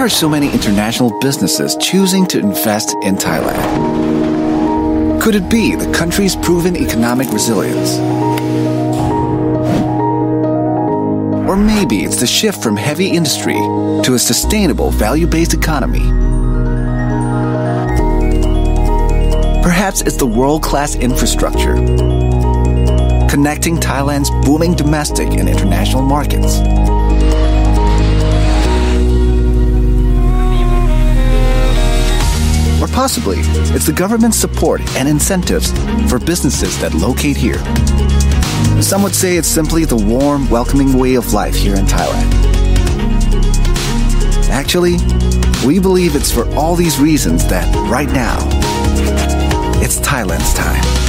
are so many international businesses choosing to invest in Thailand? Could it be the country's proven economic resilience? Or maybe it's the shift from heavy industry to a sustainable value-based economy. Perhaps it's the world-class infrastructure connecting Thailand's booming domestic and international markets. Or possibly, it's the government's support and incentives for businesses that locate here. Some would say it's simply the warm, welcoming way of life here in Thailand. Actually, we believe it's for all these reasons that, right now, it's Thailand's time.